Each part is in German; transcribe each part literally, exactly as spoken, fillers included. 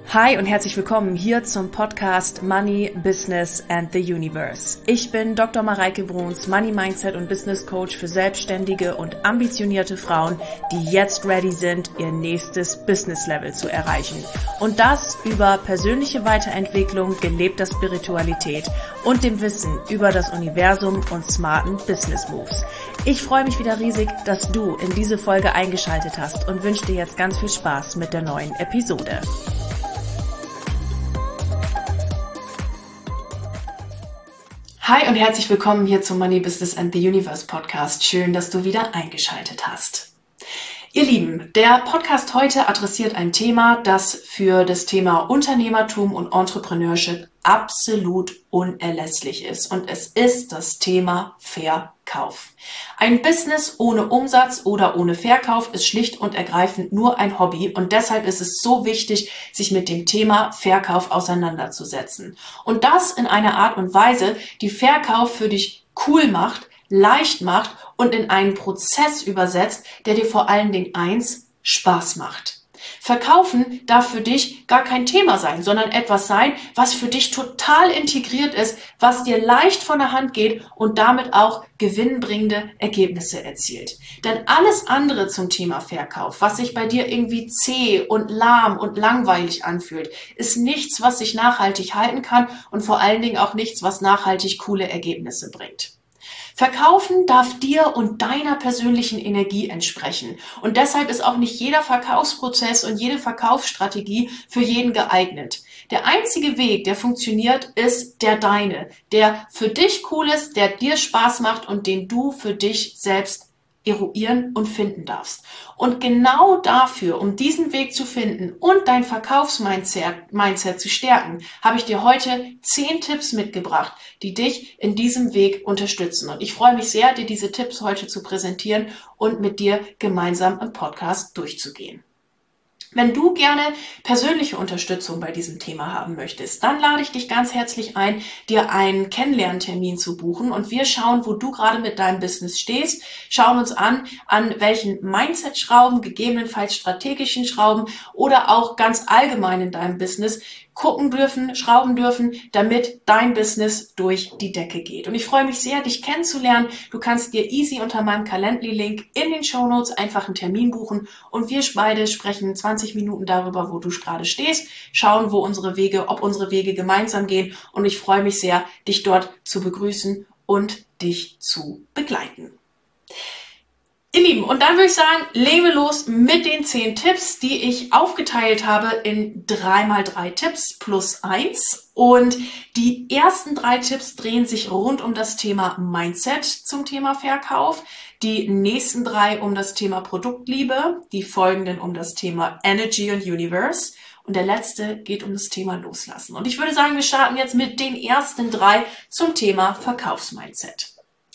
Hi und herzlich willkommen hier zum Podcast Money, Business and the Universe. Ich bin Doktor Mareike Bruns, Money Mindset und Business Coach für selbstständige und ambitionierte Frauen, die jetzt ready sind, ihr nächstes Business Level zu erreichen. Und das über persönliche Weiterentwicklung, gelebter Spiritualität und dem Wissen über das Universum und smarten Business Moves. Ich freue mich wieder riesig, dass du in diese Folge eingeschaltet hast und wünsche dir jetzt ganz viel Spaß mit der neuen Episode. Hi und herzlich willkommen hier zum Money, Business and the Universe Podcast. Schön, dass du wieder eingeschaltet hast. Ihr Lieben, der Podcast heute adressiert ein Thema, das für das Thema Unternehmertum und Entrepreneurship absolut unerlässlich ist. Und es ist das Thema Verkauf. Ein Business ohne Umsatz oder ohne Verkauf ist schlicht und ergreifend nur ein Hobby. Und deshalb ist es so wichtig, sich mit dem Thema Verkauf auseinanderzusetzen. Und das in einer Art und Weise, die Verkauf für dich cool macht, leicht macht und in einen Prozess übersetzt, der dir vor allen Dingen eins, Spaß macht. Verkaufen darf für dich gar kein Thema sein, sondern etwas sein, was für dich total integriert ist, was dir leicht von der Hand geht und damit auch gewinnbringende Ergebnisse erzielt. Denn alles andere zum Thema Verkauf, was sich bei dir irgendwie zäh und lahm und langweilig anfühlt, ist nichts, was sich nachhaltig halten kann und vor allen Dingen auch nichts, was nachhaltig coole Ergebnisse bringt. Verkaufen darf dir und deiner persönlichen Energie entsprechen. Und deshalb ist auch nicht jeder Verkaufsprozess und jede Verkaufsstrategie für jeden geeignet. Der einzige Weg, der funktioniert, ist der deine, der für dich cool ist, der dir Spaß macht und den du für dich selbst eruieren und finden darfst. Und genau dafür, um diesen Weg zu finden und dein Verkaufsmindset Mindset zu stärken, habe ich dir heute zehn Tipps mitgebracht, die dich in diesem Weg unterstützen. Und ich freue mich sehr, dir diese Tipps heute zu präsentieren und mit dir gemeinsam im Podcast durchzugehen. Wenn du gerne persönliche Unterstützung bei diesem Thema haben möchtest, dann lade ich dich ganz herzlich ein, dir einen Kennenlerntermin zu buchen und wir schauen, wo du gerade mit deinem Business stehst, schauen uns an, an welchen Mindset-Schrauben, gegebenenfalls strategischen Schrauben oder auch ganz allgemein in deinem Business gucken dürfen, schrauben dürfen, damit dein Business durch die Decke geht. Und ich freue mich sehr, dich kennenzulernen. Du kannst dir easy unter meinem Calendly-Link in den Shownotes einfach einen Termin buchen und wir beide sprechen zwanzig Minuten darüber, wo du gerade stehst, schauen, wo unsere Wege, ob unsere Wege gemeinsam gehen und ich freue mich sehr, dich dort zu begrüßen und dich zu begleiten. Ihr Lieben, und dann würde ich sagen, legen wir los mit den zehn Tipps, die ich aufgeteilt habe in drei mal drei Tipps plus eins. Und die ersten drei Tipps drehen sich rund um das Thema Mindset zum Thema Verkauf. Die nächsten drei um das Thema Produktliebe, die folgenden um das Thema Energy und Universe. Und der letzte geht um das Thema Loslassen. Und ich würde sagen, wir starten jetzt mit den ersten drei zum Thema Verkaufsmindset.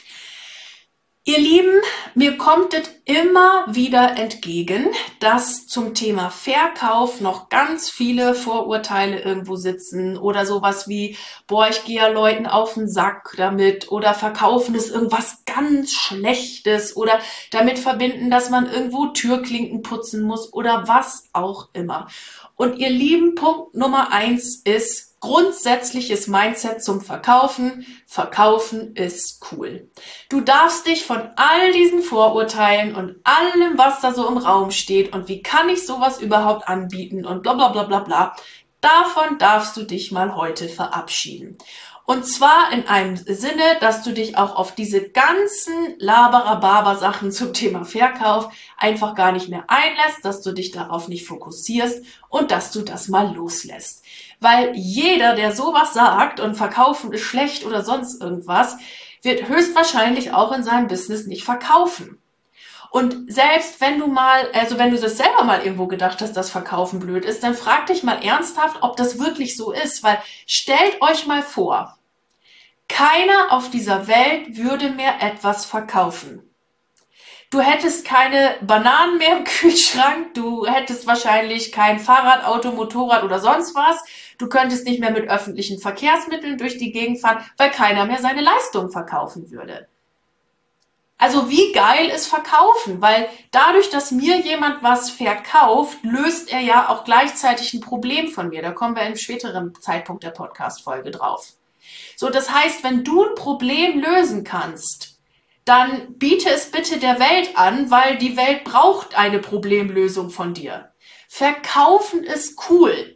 Ihr Lieben, mir kommt es immer wieder entgegen, dass zum Thema Verkauf noch ganz viele Vorurteile irgendwo sitzen oder sowas wie, boah, ich gehe ja Leuten auf den Sack damit oder Verkaufen ist irgendwas ganz Schlechtes oder damit verbinden, dass man irgendwo Türklinken putzen muss oder was auch immer. Und ihr Lieben, Punkt Nummer eins ist, grundsätzliches Mindset zum Verkaufen. Verkaufen ist cool. Du darfst dich von all diesen Vorurteilen und allem, was da so im Raum steht und wie kann ich sowas überhaupt anbieten und bla bla bla bla bla, davon darfst du dich mal heute verabschieden. Und zwar in einem Sinne, dass du dich auch auf diese ganzen Laberababa-Sachen zum Thema Verkauf einfach gar nicht mehr einlässt, dass du dich darauf nicht fokussierst und dass du das mal loslässt. Weil jeder, der sowas sagt und Verkaufen ist schlecht oder sonst irgendwas, wird höchstwahrscheinlich auch in seinem Business nicht verkaufen. Und selbst wenn du mal, also wenn du das selber mal irgendwo gedacht hast, dass Verkaufen blöd ist, dann frag dich mal ernsthaft, ob das wirklich so ist. Weil stellt euch mal vor, keiner auf dieser Welt würde mehr etwas verkaufen. Du hättest keine Bananen mehr im Kühlschrank, du hättest wahrscheinlich kein Fahrrad, Auto, Motorrad oder sonst was. Du könntest nicht mehr mit öffentlichen Verkehrsmitteln durch die Gegend fahren, weil keiner mehr seine Leistung verkaufen würde. Also wie geil ist Verkaufen? Weil dadurch, dass mir jemand was verkauft, löst er ja auch gleichzeitig ein Problem von mir. Da kommen wir in einem späteren Zeitpunkt der Podcast-Folge drauf. So, das heißt, wenn du ein Problem lösen kannst, dann biete es bitte der Welt an, weil die Welt braucht eine Problemlösung von dir. Verkaufen ist cool.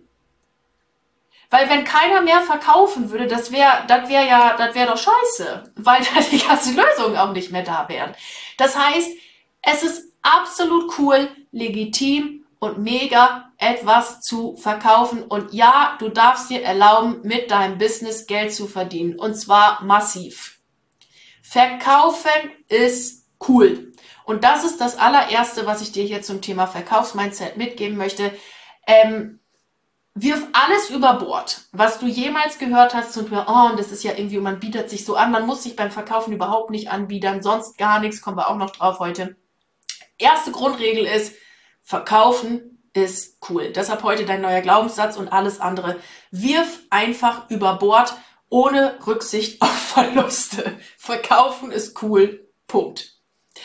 Weil wenn keiner mehr verkaufen würde, das wäre das wäre ja, das wäre doch scheiße, weil dann die ganzen Lösungen auch nicht mehr da wären. Das heißt, es ist absolut cool, legitim und mega etwas zu verkaufen. Und ja, du darfst dir erlauben, mit deinem Business Geld zu verdienen. Und zwar massiv. Verkaufen ist cool. Und das ist das allererste, was ich dir hier zum Thema Verkaufsmindset mitgeben möchte. Ähm, Wirf alles über Bord, was du jemals gehört hast und oh, und das ist ja irgendwie, man bietet sich so an, man muss sich beim Verkaufen überhaupt nicht anbiedern, sonst gar nichts, kommen wir auch noch drauf heute. Erste Grundregel ist, Verkaufen ist cool. Deshalb heute dein neuer Glaubenssatz und alles andere. Wirf einfach über Bord, ohne Rücksicht auf Verluste. Verkaufen ist cool. Punkt.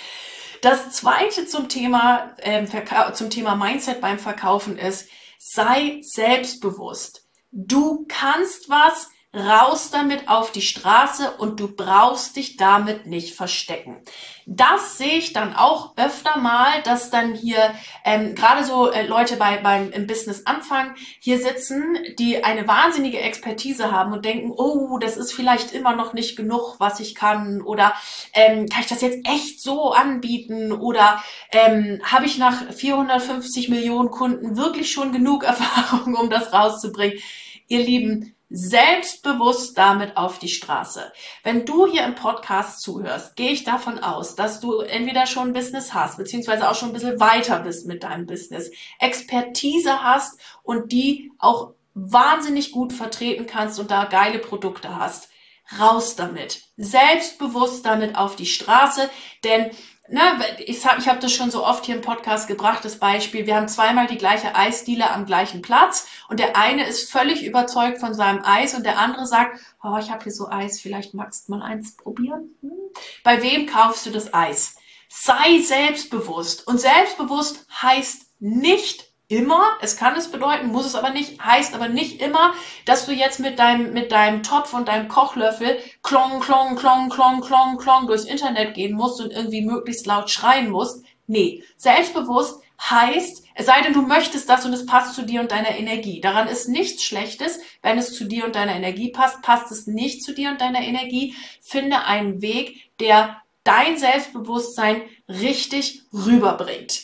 Das zweite zum Thema, ähm, zum Thema Mindset beim Verkaufen ist, sei selbstbewusst. Du kannst was, raus damit auf die Straße und du brauchst dich damit nicht verstecken. Das sehe ich dann auch öfter mal, dass dann hier ähm, gerade so äh, Leute bei, beim im Business anfangen, hier sitzen, die eine wahnsinnige Expertise haben und denken, oh, das ist vielleicht immer noch nicht genug, was ich kann, oder ähm, kann ich das jetzt echt so anbieten, oder ähm, habe ich nach vierhundertfünfzig Millionen Kunden wirklich schon genug Erfahrung, um das rauszubringen? Ihr Lieben, selbstbewusst damit auf die Straße. Wenn du hier im Podcast zuhörst, gehe ich davon aus, dass du entweder schon ein Business hast, beziehungsweise auch schon ein bisschen weiter bist mit deinem Business, Expertise hast und die auch wahnsinnig gut vertreten kannst und da geile Produkte hast. Raus damit. Selbstbewusst damit auf die Straße, denn Na, ich habe ich hab das schon so oft hier im Podcast gebracht, das Beispiel, wir haben zweimal die gleiche Eisdiele am gleichen Platz und der eine ist völlig überzeugt von seinem Eis und der andere sagt, oh, ich habe hier so Eis, vielleicht magst du mal eins probieren. Hm? Bei wem kaufst du das Eis? Sei selbstbewusst. Und selbstbewusst heißt nicht immer, es kann es bedeuten, muss es aber nicht, heißt aber nicht immer, dass du jetzt mit deinem, mit deinem Topf und deinem Kochlöffel klong, klong, klong, klong, klong, klong durchs Internet gehen musst und irgendwie möglichst laut schreien musst. Nee, selbstbewusst heißt, es sei denn, du möchtest das und es passt zu dir und deiner Energie. Daran ist nichts Schlechtes, wenn es zu dir und deiner Energie passt. Passt es nicht zu dir und deiner Energie, finde einen Weg, der dein Selbstbewusstsein richtig rüberbringt.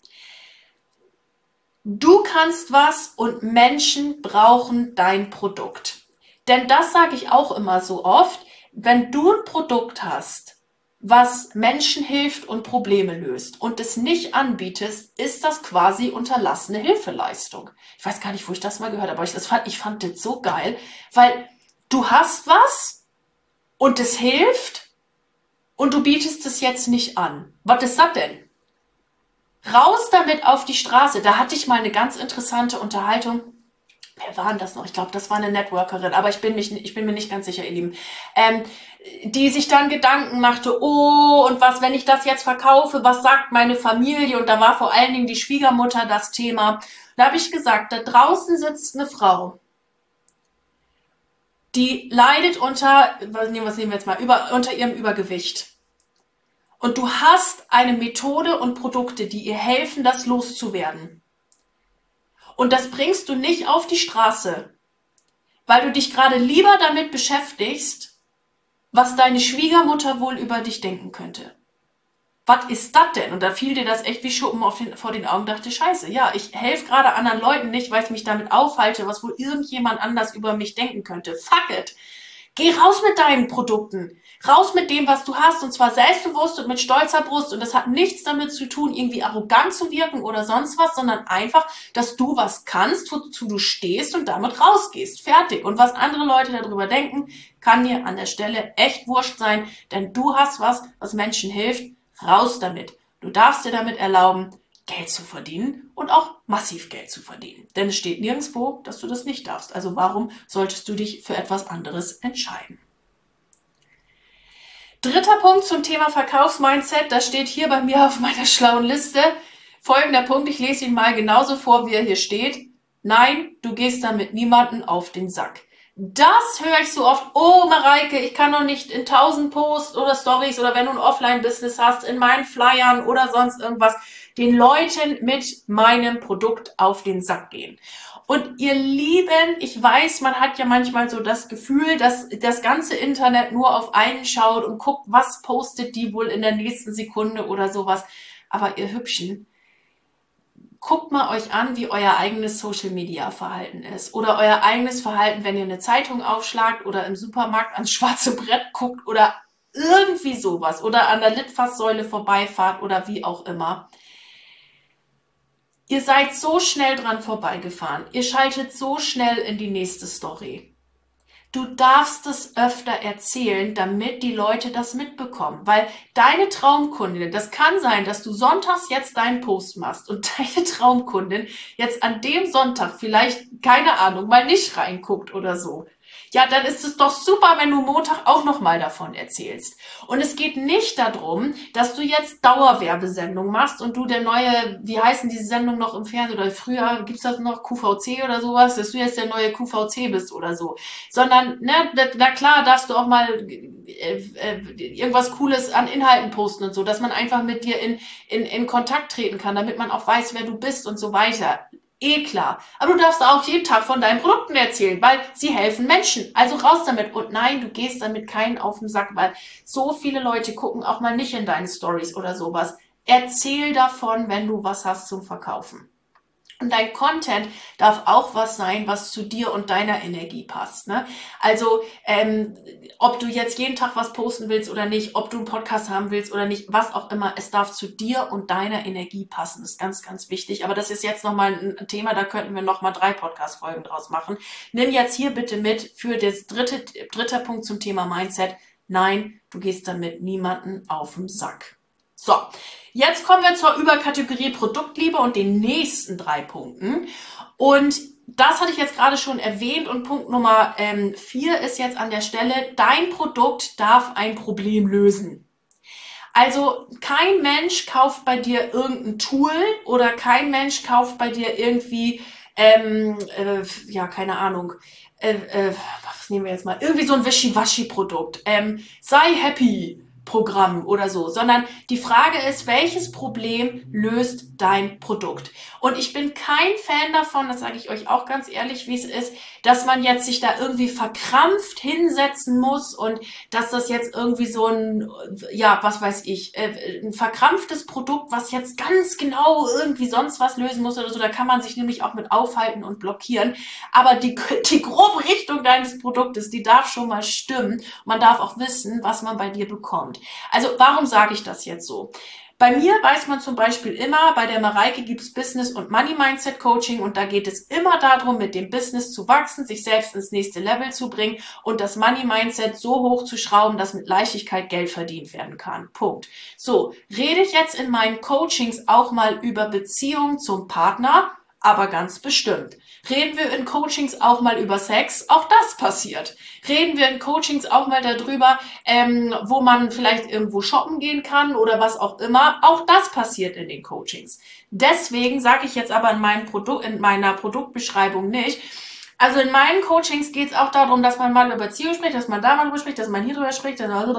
Du kannst was und Menschen brauchen dein Produkt. Denn das sage ich auch immer so oft, wenn du ein Produkt hast, was Menschen hilft und Probleme löst und es nicht anbietest, ist das quasi unterlassene Hilfeleistung. Ich weiß gar nicht, wo ich das mal gehört habe, aber ich, das fand, ich fand das so geil, weil du hast was und es hilft und du bietest es jetzt nicht an. Was ist das denn? Raus damit auf die Straße. Da hatte ich mal eine ganz interessante Unterhaltung. Wer war denn das noch? Ich glaube, das war eine Networkerin, aber ich bin, mich, ich bin mir nicht ganz sicher, ihr Lieben. Ähm, die sich dann Gedanken machte, oh, und was, wenn ich das jetzt verkaufe, was sagt meine Familie? Und da war vor allen Dingen die Schwiegermutter das Thema. Da habe ich gesagt, da draußen sitzt eine Frau, die leidet unter, was nehmen wir jetzt mal, über, unter ihrem Übergewicht. Und du hast eine Methode und Produkte, die ihr helfen, das loszuwerden. Und das bringst du nicht auf die Straße, weil du dich gerade lieber damit beschäftigst, was deine Schwiegermutter wohl über dich denken könnte. Was ist das denn? Und da fiel dir das echt wie Schuppen auf den, vor den Augen, dachte, scheiße, ja, ich helfe gerade anderen Leuten nicht, weil ich mich damit aufhalte, was wohl irgendjemand anders über mich denken könnte. Fuck it! Geh raus mit deinen Produkten. Raus mit dem, was du hast, und zwar selbstbewusst und mit stolzer Brust. Und das hat nichts damit zu tun, irgendwie arrogant zu wirken oder sonst was, sondern einfach, dass du was kannst, wozu du stehst und damit rausgehst. Fertig. Und was andere Leute darüber denken, kann dir an der Stelle echt wurscht sein, denn du hast was, was Menschen hilft. Raus damit. Du darfst dir damit erlauben, Geld zu verdienen und auch massiv Geld zu verdienen. Denn es steht nirgendwo, dass du das nicht darfst. Also warum solltest du dich für etwas anderes entscheiden? Dritter Punkt zum Thema Verkaufsmindset, das steht hier bei mir auf meiner schlauen Liste. Folgender Punkt, ich lese ihn mal genauso vor, wie er hier steht. Nein, du gehst damit niemanden auf den Sack. Das höre ich so oft. Oh, Mareike, ich kann doch nicht in tausend Posts oder Stories oder wenn du ein Offline-Business hast, in meinen Flyern oder sonst irgendwas, den Leuten mit meinem Produkt auf den Sack gehen. Und ihr Lieben, ich weiß, man hat ja manchmal so das Gefühl, dass das ganze Internet nur auf einen schaut und guckt, was postet die wohl in der nächsten Sekunde oder sowas. Aber ihr Hübschen, guckt mal euch an, wie euer eigenes Social-Media-Verhalten ist oder euer eigenes Verhalten, wenn ihr eine Zeitung aufschlagt oder im Supermarkt ans schwarze Brett guckt oder irgendwie sowas oder an der Litfaßsäule vorbeifahrt oder wie auch immer. Ihr seid so schnell dran vorbeigefahren. Ihr schaltet so schnell in die nächste Story. Du darfst es öfter erzählen, damit die Leute das mitbekommen. Weil deine Traumkundin, das kann sein, dass du sonntags jetzt deinen Post machst und deine Traumkundin jetzt an dem Sonntag vielleicht, keine Ahnung, mal nicht reinguckt oder so. Ja, dann ist es doch super, wenn du Montag auch nochmal davon erzählst. Und es geht nicht darum, dass du jetzt Dauerwerbesendung machst und du der neue, wie heißen diese Sendungen noch im Fernsehen oder früher, gibt's das noch, Q V C oder sowas, dass du jetzt der neue Q V C bist oder so. Sondern, ne, na klar, darfst du auch mal äh, äh, irgendwas Cooles an Inhalten posten und so, dass man einfach mit dir in, in, in Kontakt treten kann, damit man auch weiß, wer du bist und so weiter. Eh klar. Aber du darfst auch jeden Tag von deinen Produkten erzählen, weil sie helfen Menschen. Also raus damit. Und nein, du gehst damit keinen auf den Sack, weil so viele Leute gucken auch mal nicht in deine Stories oder sowas. Erzähl davon, wenn du was hast zum Verkaufen. Und dein Content darf auch was sein, was zu dir und deiner Energie passt. Ne? Also ähm, ob du jetzt jeden Tag was posten willst oder nicht, ob du einen Podcast haben willst oder nicht, was auch immer, es darf zu dir und deiner Energie passen. Das ist ganz, ganz wichtig. Aber das ist jetzt nochmal ein Thema, da könnten wir nochmal drei Podcast-Folgen draus machen. Nimm jetzt hier bitte mit für das dritte, dritter Punkt zum Thema Mindset. Nein, du gehst damit niemanden auf den Sack. So, jetzt kommen wir zur Überkategorie Produktliebe und den nächsten drei Punkten. Und das hatte ich jetzt gerade schon erwähnt und Punkt Nummer ähm, vier ist jetzt an der Stelle, dein Produkt darf ein Problem lösen. Also kein Mensch kauft bei dir irgendein Tool oder kein Mensch kauft bei dir irgendwie, ähm, äh, ja, keine Ahnung, äh, äh, was nehmen wir jetzt mal, irgendwie so ein Wischiwaschi-Produkt. Ähm, sei happy. Programm oder so, sondern die Frage ist, welches Problem löst dein Produkt? Und ich bin kein Fan davon, das sage ich euch auch ganz ehrlich, wie es ist, dass man jetzt sich da irgendwie verkrampft hinsetzen muss und dass das jetzt irgendwie so ein, ja, was weiß ich, ein verkrampftes Produkt, was jetzt ganz genau irgendwie sonst was lösen muss oder so, da kann man sich nämlich auch mit aufhalten und blockieren. Aber die, die grobe Richtung deines Produktes, die darf schon mal stimmen. Man darf auch wissen, was man bei dir bekommt. Also warum sage ich das jetzt so? Bei mir weiß man zum Beispiel immer, bei der Mareike gibt es Business- und Money-Mindset-Coaching und da geht es immer darum, mit dem Business zu wachsen, sich selbst ins nächste Level zu bringen und das Money-Mindset so hoch zu schrauben, dass mit Leichtigkeit Geld verdient werden kann. Punkt. So, rede ich jetzt in meinen Coachings auch mal über Beziehungen zum Partner? Aber ganz bestimmt. Reden wir in Coachings auch mal über Sex? Auch das passiert. Reden wir in Coachings auch mal darüber, ähm, wo man vielleicht irgendwo shoppen gehen kann oder was auch immer? Auch das passiert in den Coachings. Deswegen sage ich jetzt aber in, meinem Produkt, in meiner Produktbeschreibung nicht, also in meinen Coachings geht es auch darum, dass man mal über Beziehung spricht, dass man da mal drüber spricht, dass man hier drüber spricht,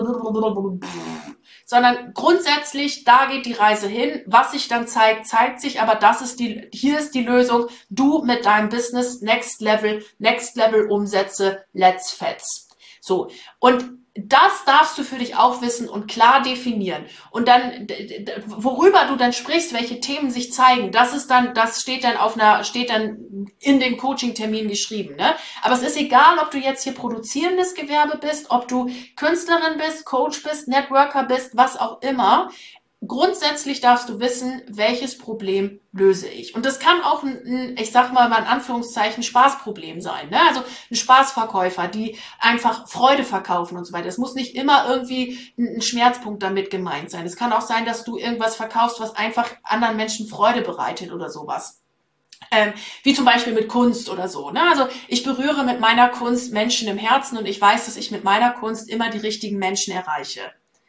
sondern grundsätzlich, da geht die Reise hin. Was sich dann zeigt, zeigt sich, aber das ist die, hier ist die Lösung. Du mit deinem Business Next Level, Next Level Umsätze, let's fetz. So. Und das darfst du für dich auch wissen und klar definieren. Und dann, worüber du dann sprichst, welche Themen sich zeigen, das ist dann, das steht dann auf einer, steht dann in den Coaching-Termin geschrieben, ne? Aber es ist egal, ob du jetzt hier produzierendes Gewerbe bist, ob du Künstlerin bist, Coach bist, Networker bist, was auch immer. Grundsätzlich darfst du wissen, welches Problem löse ich. Und das kann auch ein, ich sag mal mal in Anführungszeichen, Spaßproblem sein. Ne? Also ein Spaßverkäufer, die einfach Freude verkaufen und so weiter. Es muss nicht immer irgendwie ein Schmerzpunkt damit gemeint sein. Es kann auch sein, dass du irgendwas verkaufst, was einfach anderen Menschen Freude bereitet oder sowas. Ähm, wie zum Beispiel mit Kunst oder so. Ne? Also ich berühre mit meiner Kunst Menschen im Herzen und ich weiß, dass ich mit meiner Kunst immer die richtigen Menschen erreiche.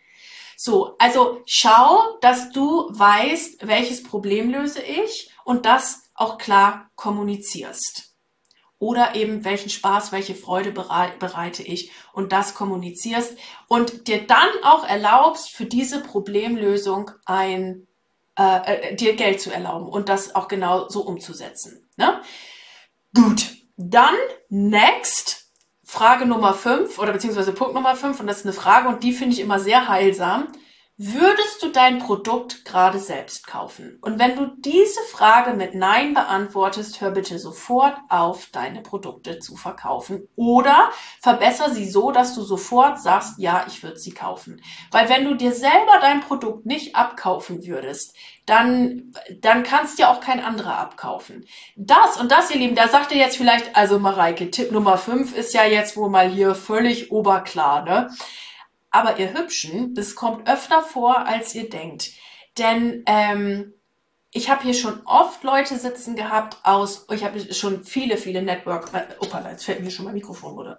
So, also schau, dass du weißt, welches Problem löse ich und das auch klar kommunizierst. Oder eben welchen Spaß, welche Freude bereite ich und das kommunizierst und dir dann auch erlaubst, für diese Problemlösung ein, äh, dir Geld zu erlauben und das auch genau so umzusetzen. Ne? Gut, dann next, Frage Nummer fünf oder beziehungsweise Punkt Nummer fünf und das ist eine Frage und die finde ich immer sehr heilsam. Würdest du dein Produkt gerade selbst kaufen? Und wenn du diese Frage mit Nein beantwortest, hör bitte sofort auf, deine Produkte zu verkaufen oder verbessere sie so, dass du sofort sagst, ja, ich würde sie kaufen. Weil wenn du dir selber dein Produkt nicht abkaufen würdest, dann, dann kannst dir auch kein anderer abkaufen. Das und das, ihr Lieben, da sagt ihr jetzt vielleicht, also Mareike, Tipp Nummer fünf ist ja jetzt wohl mal hier völlig oberklar, ne? Aber ihr Hübschen, das kommt öfter vor, als ihr denkt. Denn ähm, ich habe hier schon oft Leute sitzen gehabt aus, ich habe schon viele, viele Network, äh, opa, jetzt fällt mir schon mein Mikrofon runter.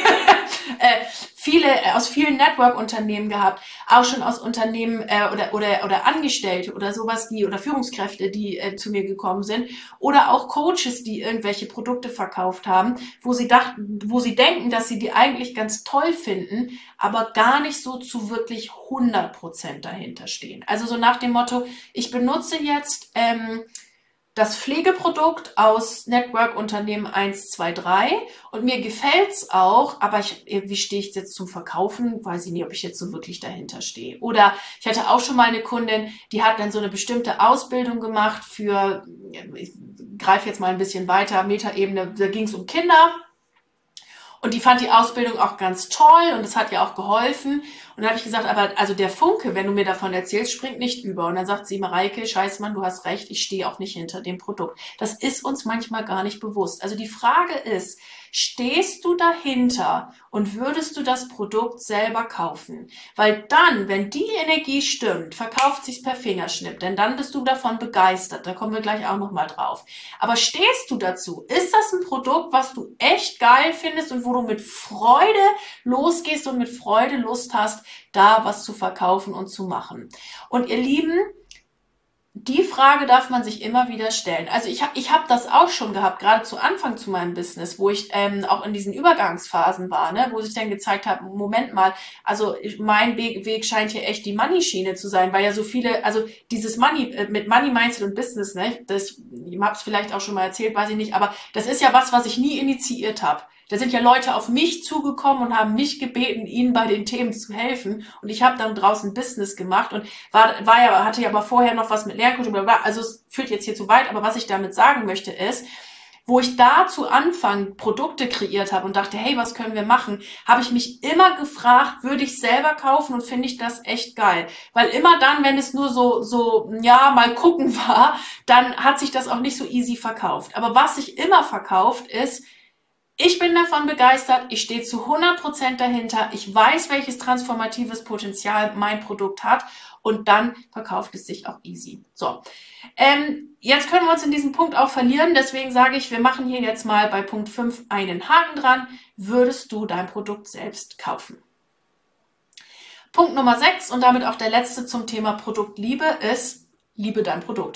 äh, viele aus vielen Network-Unternehmen gehabt, auch schon aus Unternehmen äh, oder oder oder Angestellte oder sowas, die oder Führungskräfte, die äh, zu mir gekommen sind oder auch Coaches, die irgendwelche Produkte verkauft haben, wo sie dachten, wo sie denken, dass sie die eigentlich ganz toll finden, aber gar nicht so zu wirklich hundert Prozent dahinter stehen. Also so nach dem Motto, ich benutze jetzt ähm, das Pflegeprodukt aus Network-Unternehmen eins, zwei, drei und mir gefällt's auch, aber ich, wie stehe ich jetzt zum Verkaufen? Weiß ich nicht, ob ich jetzt so wirklich dahinter stehe. Oder ich hatte auch schon mal eine Kundin, die hat dann so eine bestimmte Ausbildung gemacht für, ich greife jetzt mal ein bisschen weiter, Metaebene, da ging es um Kinder. Und die fand die Ausbildung auch ganz toll und es hat ihr auch geholfen. Und dann habe ich gesagt, aber also der Funke, wenn du mir davon erzählst, springt nicht über. Und dann sagt sie, Mareike, Scheißmann, du hast recht, ich stehe auch nicht hinter dem Produkt. Das ist uns manchmal gar nicht bewusst. Also die Frage ist, stehst du dahinter und würdest du das Produkt selber kaufen? Weil dann, wenn die Energie stimmt, verkauft sich's per Fingerschnipp, denn dann bist du davon begeistert. Da kommen wir gleich auch nochmal drauf. Aber stehst du dazu? Ist das ein Produkt, was du echt geil findest und wo du mit Freude losgehst und mit Freude Lust hast, da was zu verkaufen und zu machen? Und ihr Lieben, die Frage darf man sich immer wieder stellen. Also ich habe ich hab das auch schon gehabt, gerade zu Anfang zu meinem Business, wo ich ähm, auch in diesen Übergangsphasen war, ne, wo sich dann gezeigt hat, Moment mal, also ich, mein Weg, Weg scheint hier echt die Money-Schiene zu sein, weil ja so viele, also dieses Money, äh, mit Money-Mindset und Business, ne, das, ich habe es vielleicht auch schon mal erzählt, weiß ich nicht, aber das ist ja was, was ich nie initiiert habe. Da sind ja Leute auf mich zugekommen und haben mich gebeten, ihnen bei den Themen zu helfen. Und ich habe dann draußen Business gemacht und war, war ja, hatte ja aber vorher noch was mit Lerncoaching. Also es führt jetzt hier zu weit, aber was ich damit sagen möchte ist, wo ich da zu Anfang Produkte kreiert habe und dachte, hey, was können wir machen, habe ich mich immer gefragt, würde ich selber kaufen und finde ich das echt geil. Weil immer dann, wenn es nur so, so, ja, mal gucken war, dann hat sich das auch nicht so easy verkauft. Aber was sich immer verkauft ist, ich bin davon begeistert, ich stehe zu hundert Prozent dahinter, ich weiß, welches transformatives Potenzial mein Produkt hat und dann verkauft es sich auch easy. So, ähm, jetzt können wir uns in diesem Punkt auch verlieren, deswegen sage ich, wir machen hier jetzt mal bei Punkt fünf einen Haken dran. Würdest du dein Produkt selbst kaufen? Punkt Nummer sechs und damit auch der letzte zum Thema Produktliebe ist, liebe dein Produkt.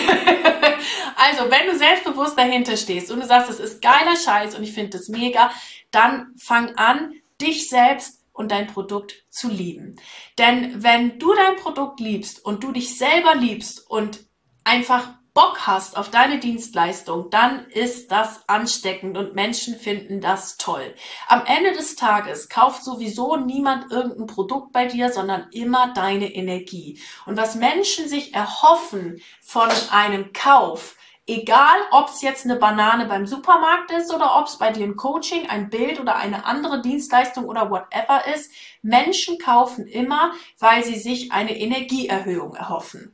Also, wenn du selbstbewusst dahinter stehst und du sagst, das ist geiler Scheiß und ich finde das mega, dann fang an, dich selbst und dein Produkt zu lieben. Denn wenn du dein Produkt liebst und du dich selber liebst und einfach Bock hast auf deine Dienstleistung, dann ist das ansteckend und Menschen finden das toll. Am Ende des Tages kauft sowieso niemand irgendein Produkt bei dir, sondern immer deine Energie. Und was Menschen sich erhoffen von einem Kauf, egal ob es jetzt eine Banane beim Supermarkt ist oder ob es bei dir ein Coaching, ein Bild oder eine andere Dienstleistung oder whatever ist, Menschen kaufen immer, weil sie sich eine Energieerhöhung erhoffen.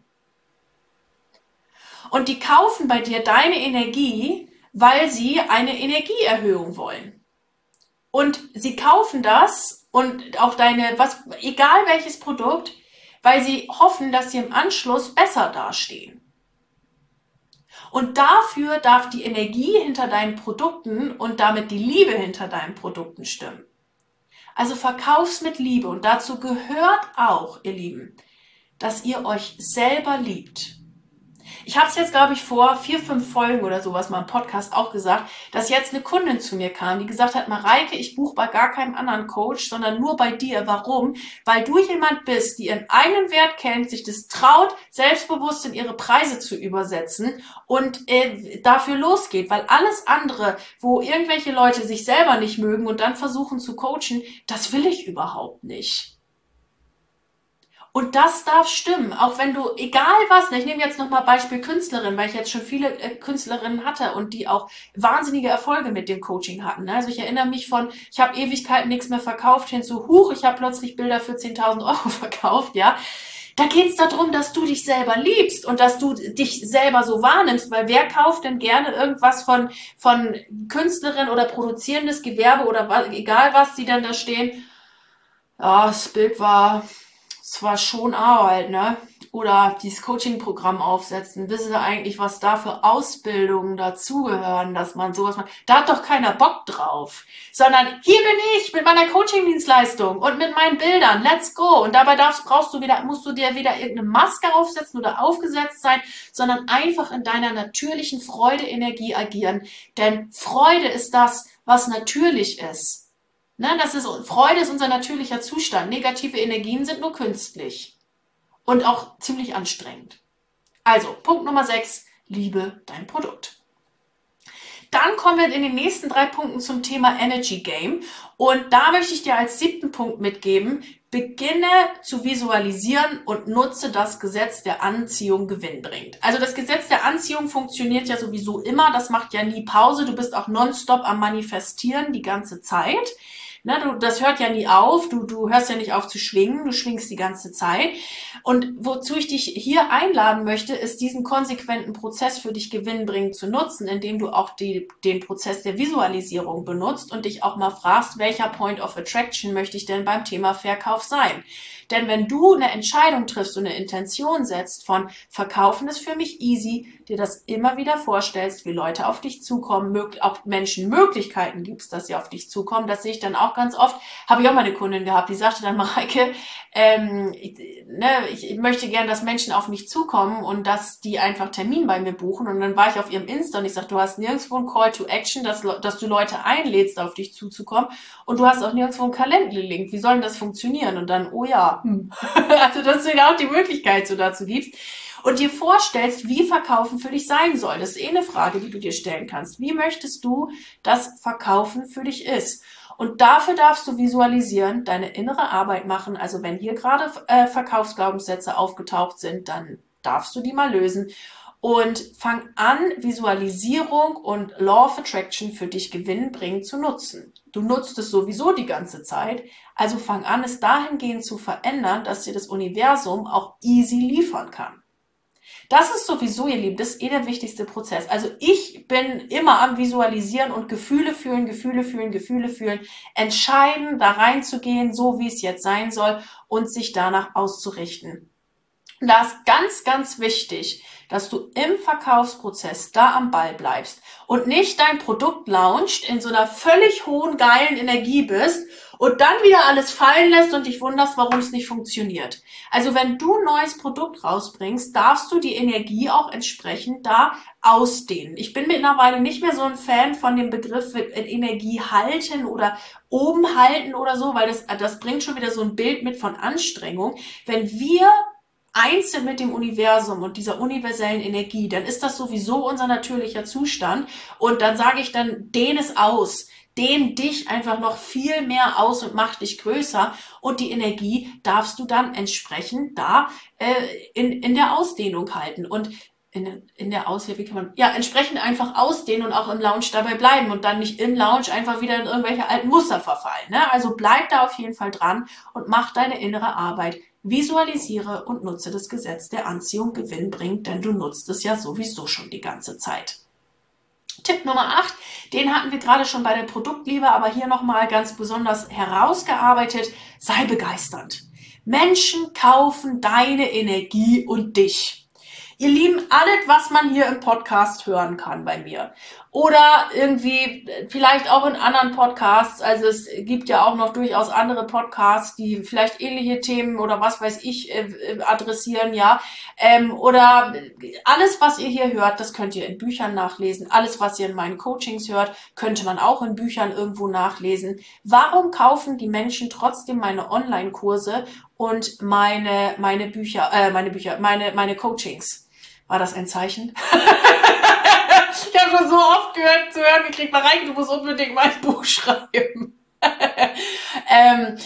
Und die kaufen bei dir deine Energie, weil sie eine Energieerhöhung wollen. Und sie kaufen das und auch deine, was, egal welches Produkt, weil sie hoffen, dass sie im Anschluss besser dastehen. Und dafür darf die Energie hinter deinen Produkten und damit die Liebe hinter deinen Produkten stimmen. Also verkauf's mit Liebe und dazu gehört auch, ihr Lieben, dass ihr euch selber liebt. Ich habe es jetzt, glaube ich, vor vier, fünf Folgen oder sowas mal im Podcast auch gesagt, dass jetzt eine Kundin zu mir kam, die gesagt hat, Mareike, ich buche bei gar keinem anderen Coach, sondern nur bei dir. Warum? Weil du jemand bist, die ihren eigenen Wert kennt, sich das traut, selbstbewusst in ihre Preise zu übersetzen und äh, dafür losgeht. Weil alles andere, wo irgendwelche Leute sich selber nicht mögen und dann versuchen zu coachen, das will ich überhaupt nicht. Und das darf stimmen, auch wenn du, egal was, ich nehme jetzt nochmal Beispiel Künstlerin, weil ich jetzt schon viele äh, Künstlerinnen hatte und die auch wahnsinnige Erfolge mit dem Coaching hatten. Ne? Also ich erinnere mich von, ich habe Ewigkeiten nichts mehr verkauft, hin zu, huch, ich habe plötzlich Bilder für zehntausend Euro verkauft, ja. Da geht es darum, dass du dich selber liebst und dass du dich selber so wahrnimmst, weil wer kauft denn gerne irgendwas von, von Künstlerin oder produzierendes Gewerbe oder was, egal was, die dann da stehen. Ja, das Bild war... Es war schon Arbeit, ne? Oder dieses Coaching-Programm aufsetzen. Wissen Sie eigentlich, was da für Ausbildungen dazugehören, dass man sowas macht? Da hat doch keiner Bock drauf. Sondern hier bin ich mit meiner Coaching-Dienstleistung und mit meinen Bildern. Let's go. Und dabei darfst, brauchst du wieder, musst du dir wieder irgendeine Maske aufsetzen oder aufgesetzt sein, sondern einfach in deiner natürlichen Freude-Energie agieren. Denn Freude ist das, was natürlich ist. Ne, das ist, Freude ist unser natürlicher Zustand. Negative Energien sind nur künstlich und auch ziemlich anstrengend. Also, Punkt Nummer sechs, liebe dein Produkt. Dann kommen wir in den nächsten drei Punkten zum Thema Energy Game. Und da möchte ich dir als siebten Punkt mitgeben, beginne zu visualisieren und nutze das Gesetz der Anziehung gewinnbringend. Also das Gesetz der Anziehung funktioniert ja sowieso immer, das macht ja nie Pause, du bist auch nonstop am Manifestieren die ganze Zeit. Ne, du, das hört ja nie auf, du, du hörst ja nicht auf zu schwingen, du schwingst die ganze Zeit. Und wozu ich dich hier einladen möchte, ist diesen konsequenten Prozess für dich gewinnbringend zu nutzen, indem du auch die, den Prozess der Visualisierung benutzt und dich auch mal fragst, welcher Point of Attraction möchte ich denn beim Thema Verkauf sein? Denn wenn du eine Entscheidung triffst und eine Intention setzt von Verkaufen ist für mich easy, dir das immer wieder vorstellst, wie Leute auf dich zukommen, auch Menschen Möglichkeiten gibst, dass sie auf dich zukommen, das sehe ich dann auch ganz oft. Habe ich auch mal eine Kundin gehabt, die sagte dann, Mareike, ähm, ich, ne, ich möchte gern, dass Menschen auf mich zukommen und dass die einfach Termin bei mir buchen. Und dann war ich auf ihrem Insta und ich sage, du hast nirgendwo ein Call to Action, dass, dass du Leute einlädst, auf dich zuzukommen und du hast auch nirgendwo einen Calendly-Link. Wie soll denn das funktionieren? Und dann, oh ja, hm. Also dass du dir auch die Möglichkeit so dazu gibst und dir vorstellst, wie Verkaufen für dich sein soll. Das ist eh eine Frage, die du dir stellen kannst. Wie möchtest du, dass Verkaufen für dich ist? Und dafür darfst du visualisieren, deine innere Arbeit machen. Also wenn hier gerade äh, Verkaufsglaubenssätze aufgetaucht sind, dann darfst du die mal lösen. Und fang an, Visualisierung und Law of Attraction für dich gewinnbringend zu nutzen. Du nutzt es sowieso die ganze Zeit, also fang an, es dahingehend zu verändern, dass dir das Universum auch easy liefern kann. Das ist sowieso, ihr Lieben, das ist eh der wichtigste Prozess. Also ich bin immer am Visualisieren und Gefühle fühlen, Gefühle fühlen, Gefühle fühlen, entscheiden, da reinzugehen, so wie es jetzt sein soll und sich danach auszurichten. Und da ist ganz, ganz wichtig, dass du im Verkaufsprozess da am Ball bleibst und nicht dein Produkt launcht, in so einer völlig hohen, geilen Energie bist und dann wieder alles fallen lässt und dich wunderst, warum es nicht funktioniert. Also wenn du ein neues Produkt rausbringst, darfst du die Energie auch entsprechend da ausdehnen. Ich bin mittlerweile nicht mehr so ein Fan von dem Begriff Energie halten oder oben halten oder so, weil das, das bringt schon wieder so ein Bild mit von Anstrengung. Wenn wir eins sind mit dem Universum und dieser universellen Energie, dann ist das sowieso unser natürlicher Zustand und dann sage ich dann, dehn es aus, dehn dich einfach noch viel mehr aus und mach dich größer und die Energie darfst du dann entsprechend da äh, in, in der Ausdehnung halten und in, in der Aus, wie kann man, ja, entsprechend einfach ausdehnen und auch im Lounge dabei bleiben und dann nicht im Lounge einfach wieder in irgendwelche alten Muster verfallen. Ne? Also bleib da auf jeden Fall dran und mach deine innere Arbeit. Visualisiere und nutze das Gesetz der Anziehung gewinnbringend, denn du nutzt es ja sowieso schon die ganze Zeit. Tipp Nummer acht, den hatten wir gerade schon bei der Produktliebe, aber hier nochmal ganz besonders herausgearbeitet, sei begeisternd. Menschen kaufen deine Energie und dich. Ihr Lieben, alles, was man hier im Podcast hören kann bei mir oder irgendwie vielleicht auch in anderen Podcasts. Also es gibt ja auch noch durchaus andere Podcasts, die vielleicht ähnliche Themen oder was weiß ich äh, adressieren, ja. Ähm, oder alles, was ihr hier hört, das könnt ihr in Büchern nachlesen. Alles, was ihr in meinen Coachings hört, könnte man auch in Büchern irgendwo nachlesen. Warum kaufen die Menschen trotzdem meine Online-Kurse und meine meine Bücher, äh, meine Bücher, meine meine Coachings? War das ein Zeichen? Ich habe schon so oft gehört, zu hören gekriegt, Mareike, du musst unbedingt mal ein Buch schreiben. ähm,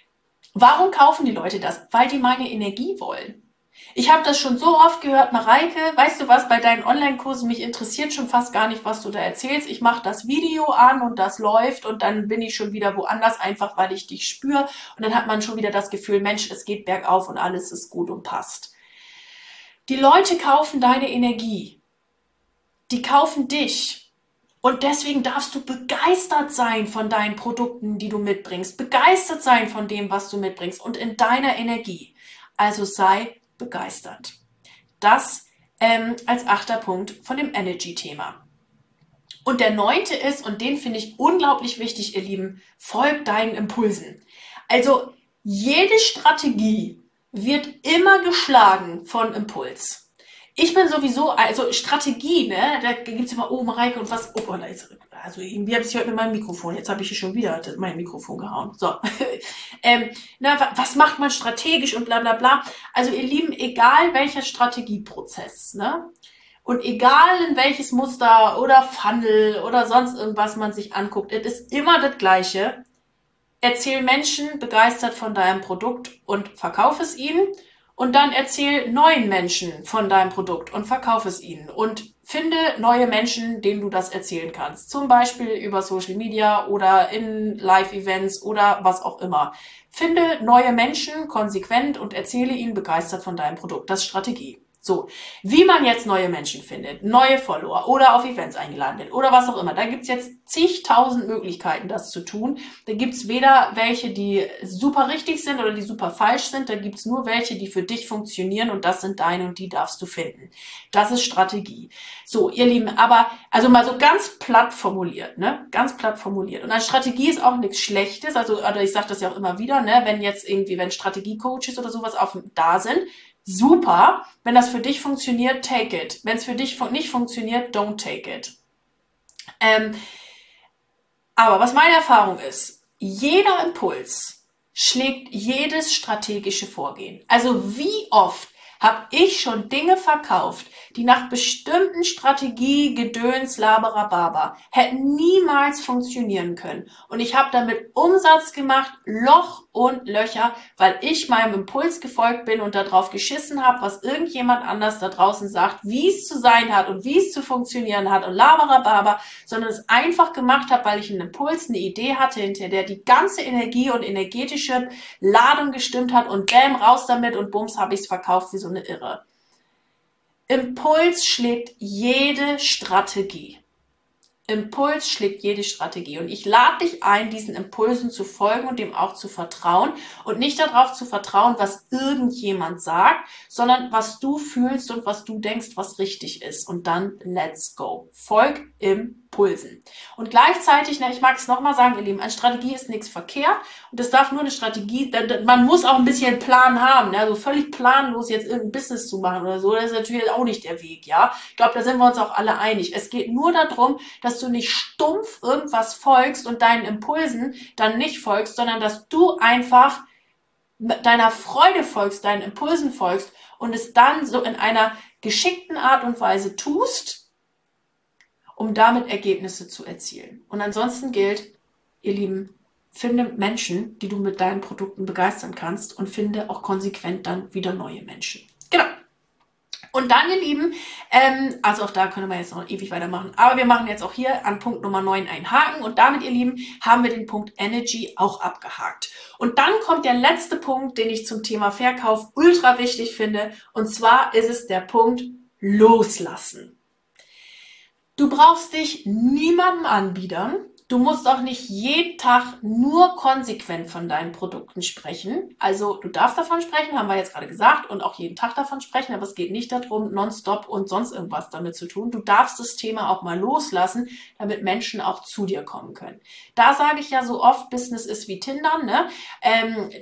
warum kaufen die Leute das? Weil die meine Energie wollen. Ich habe das schon so oft gehört, Mareike, weißt du was, bei deinen Online-Kursen, mich interessiert schon fast gar nicht, was du da erzählst. Ich mache das Video an und das läuft und dann bin ich schon wieder woanders, einfach weil ich dich spüre. Und dann hat man schon wieder das Gefühl, Mensch, es geht bergauf und alles ist gut und passt. Die Leute kaufen deine Energie. Die kaufen dich. Und deswegen darfst du begeistert sein von deinen Produkten, die du mitbringst. Begeistert sein von dem, was du mitbringst und in deiner Energie. Also sei begeistert. Das ähm, als achter Punkt von dem Energy-Thema. Und der neunte ist, und den finde ich unglaublich wichtig, ihr Lieben, folg deinen Impulsen. Also jede Strategie wird immer geschlagen von Impuls. Ich bin sowieso, also Strategie, ne, da gibt's immer, oh Mareike und was, oh, also irgendwie habe ich heute mit meinem Mikrofon, jetzt habe ich hier schon wieder mein Mikrofon gehauen, so, ähm, na, was macht man strategisch und bla bla bla, also ihr Lieben, egal welcher Strategieprozess, ne, und egal in welches Muster oder Funnel oder sonst irgendwas man sich anguckt, es ist immer das Gleiche, erzähl Menschen begeistert von deinem Produkt und verkauf es ihnen. Und dann erzähl neuen Menschen von deinem Produkt und verkauf es ihnen. Und finde neue Menschen, denen du das erzählen kannst. Zum Beispiel über Social Media oder in Live-Events oder was auch immer. Finde neue Menschen konsequent und erzähle ihnen begeistert von deinem Produkt. Das ist Strategie. So, wie man jetzt neue Menschen findet, neue Follower oder auf Events eingeladen wird oder was auch immer. Da gibt's jetzt zigtausend Möglichkeiten, das zu tun. Da gibt's weder welche, die super richtig sind oder die super falsch sind. Da gibt's nur welche, die für dich funktionieren und das sind deine und die darfst du finden. Das ist Strategie. So, ihr Lieben, aber also mal so ganz platt formuliert, ne? Ganz platt formuliert. Und eine Strategie ist auch nichts Schlechtes. Also, oder ich sage das ja auch immer wieder, ne? Wenn jetzt irgendwie, wenn Strategiecoaches oder sowas auf da sind, super, wenn das für dich funktioniert, take it. Wenn es für dich nicht funktioniert, don't take it. Ähm, aber was meine Erfahrung ist, jeder Impuls schlägt jedes strategische Vorgehen. Also wie oft habe ich schon Dinge verkauft, die nach bestimmten Strategie, Gedöns, Laberababa hätten niemals funktionieren können. Und ich habe damit Umsatz gemacht, Loch und Löcher, weil ich meinem Impuls gefolgt bin und darauf geschissen habe, was irgendjemand anders da draußen sagt, wie es zu sein hat und wie es zu funktionieren hat und Laberababa, sondern es einfach gemacht habe, weil ich einen Impuls, eine Idee hatte, hinter der die ganze Energie und energetische Ladung gestimmt hat und bäm, raus damit und bums, habe ich es verkauft wie so eine Irre. Impuls schlägt jede Strategie. Impuls schlägt jede Strategie. Und ich lade dich ein, diesen Impulsen zu folgen und dem auch zu vertrauen und nicht darauf zu vertrauen, was irgendjemand sagt, sondern was du fühlst und was du denkst, was richtig ist. Und dann let's go. Folg Impulsen. Und gleichzeitig, ne, ich mag es nochmal sagen, ihr Lieben, eine Strategie ist nichts verkehrt und es darf nur eine Strategie, man muss auch ein bisschen Plan haben, ne? Also völlig planlos jetzt irgendein Business zu machen oder so, das ist natürlich auch nicht der Weg, ja. Ich glaube, da sind wir uns auch alle einig. Es geht nur darum, dass du nicht stumpf irgendwas folgst und deinen Impulsen dann nicht folgst, sondern dass du einfach deiner Freude folgst, deinen Impulsen folgst und es dann so in einer geschickten Art und Weise tust, um damit Ergebnisse zu erzielen. Und ansonsten gilt, ihr Lieben, finde Menschen, die du mit deinen Produkten begeistern kannst und finde auch konsequent dann wieder neue Menschen. Genau. Und dann, ihr Lieben, ähm, also auch da können wir jetzt noch ewig weitermachen, aber wir machen jetzt auch hier an Punkt Nummer neun einen Haken und damit, ihr Lieben, haben wir den Punkt Energy auch abgehakt. Und dann kommt der letzte Punkt, den ich zum Thema Verkauf ultra wichtig finde, und zwar ist es der Punkt Loslassen. Du brauchst dich niemandem anbiedern Du musst auch nicht jeden Tag nur konsequent von deinen Produkten sprechen. Also du darfst davon sprechen, haben wir jetzt gerade gesagt, und auch jeden Tag davon sprechen, aber es geht nicht darum, nonstop und sonst irgendwas damit zu tun. Du darfst das Thema auch mal loslassen, damit Menschen auch zu dir kommen können. Da sage ich ja so oft, Business ist wie Tinder, ne? Ähm,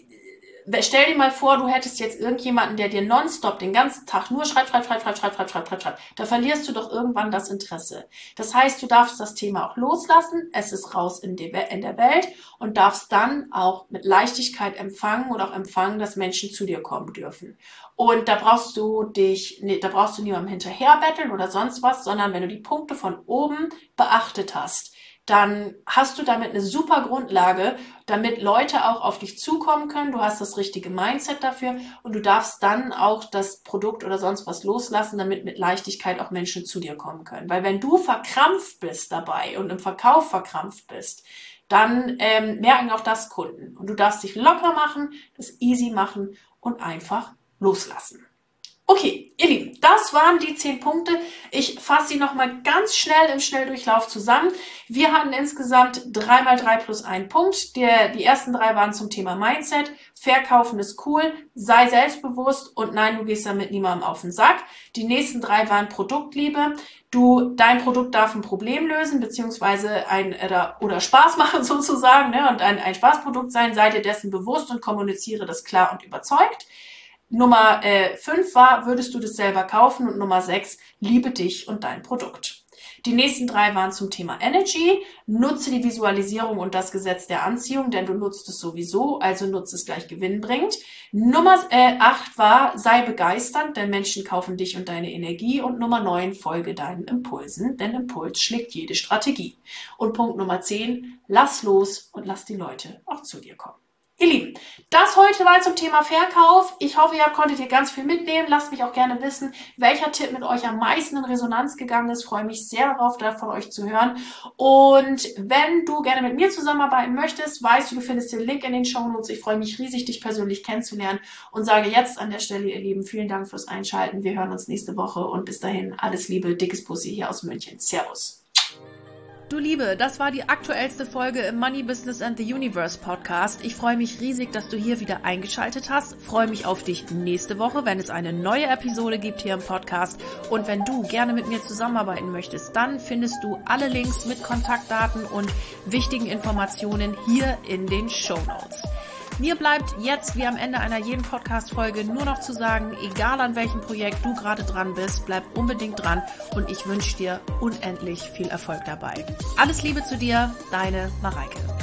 Stell dir mal vor, du hättest jetzt irgendjemanden, der dir nonstop den ganzen Tag nur schreibt, schreibt, schreibt, schreibt, schreibt, schreibt, schreibt, schreibt, schreibt. Da verlierst du doch irgendwann das Interesse. Das heißt, du darfst das Thema auch loslassen, es ist raus in, die, in der Welt und darfst dann auch mit Leichtigkeit empfangen oder auch empfangen, dass Menschen zu dir kommen dürfen. Und da brauchst du dich, nee, da brauchst du niemandem hinterher betteln oder sonst was, sondern wenn du die Punkte von oben beachtet hast, dann hast du damit eine super Grundlage, damit Leute auch auf dich zukommen können. Du hast das richtige Mindset dafür und du darfst dann auch das Produkt oder sonst was loslassen, damit mit Leichtigkeit auch Menschen zu dir kommen können. Weil wenn du verkrampft bist dabei und im Verkauf verkrampft bist, dann ähm, merken auch das Kunden. Und du darfst dich locker machen, das easy machen und einfach loslassen. Okay, ihr Lieben, das waren die zehn Punkte. Ich fasse sie nochmal ganz schnell im Schnelldurchlauf zusammen. Wir hatten insgesamt drei mal drei plus einen Punkt. Der, die ersten drei waren zum Thema Mindset. Verkaufen ist cool, sei selbstbewusst und nein, du gehst damit niemandem auf den Sack. Die nächsten drei waren Produktliebe. Du, dein Produkt darf ein Problem lösen, beziehungsweise ein oder, oder Spaß machen sozusagen, ne, und ein, ein Spaßprodukt sein. Sei dir dessen bewusst und kommuniziere das klar und überzeugt. Nummer fünf war, würdest du das selber kaufen? Und Nummer sechs, liebe dich und dein Produkt. Die nächsten drei waren zum Thema Energy. Nutze die Visualisierung und das Gesetz der Anziehung, denn du nutzt es sowieso, also nutze es gleich gewinnbringend. Nummer acht war, sei begeisternd, denn Menschen kaufen dich und deine Energie. Und Nummer neun, folge deinen Impulsen, denn Impuls schlägt jede Strategie. Und Punkt Nummer zehn, lass los und lass die Leute auch zu dir kommen. Ihr Lieben, das heute war zum Thema Verkauf. Ich hoffe, ihr konntet hier ganz viel mitnehmen. Lasst mich auch gerne wissen, welcher Tipp mit euch am meisten in Resonanz gegangen ist. Ich freue mich sehr darauf, da von euch zu hören. Und wenn du gerne mit mir zusammenarbeiten möchtest, weißt du, du findest den Link in den Shownotes. Ich freue mich riesig, dich persönlich kennenzulernen und sage jetzt an der Stelle, ihr Lieben, vielen Dank fürs Einschalten. Wir hören uns nächste Woche und bis dahin alles Liebe, dickes Pussy hier aus München. Servus. Du Liebe, das war die aktuellste Folge im Money Business and the Universe Podcast. Ich freue mich riesig, dass du hier wieder eingeschaltet hast. Freue mich auf dich nächste Woche, wenn es eine neue Episode gibt hier im Podcast. Und wenn du gerne mit mir zusammenarbeiten möchtest, dann findest du alle Links mit Kontaktdaten und wichtigen Informationen hier in den Shownotes. Mir bleibt jetzt wie am Ende einer jeden Podcast-Folge nur noch zu sagen, egal an welchem Projekt du gerade dran bist, bleib unbedingt dran und ich wünsche dir unendlich viel Erfolg dabei. Alles Liebe zu dir, deine Mareike.